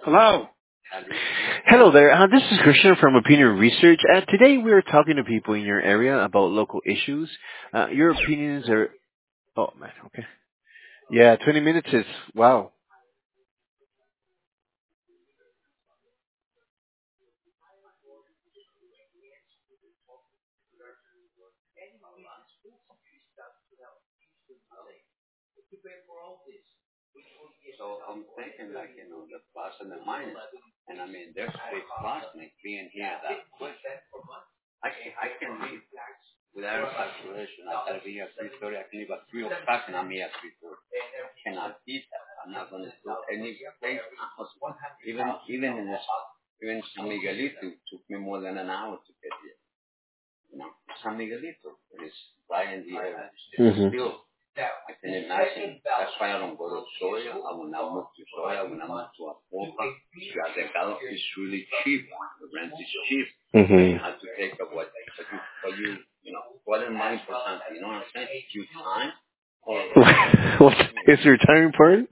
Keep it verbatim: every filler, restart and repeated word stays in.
Hello. Hello there. Uh, this is Christian from Opinion Research. Uh, today we are talking to people in your area about local issues. Uh, your opinions are. Oh man, okay. Yeah, twenty minutes is wow. Hmm. Hmm. What is your time important?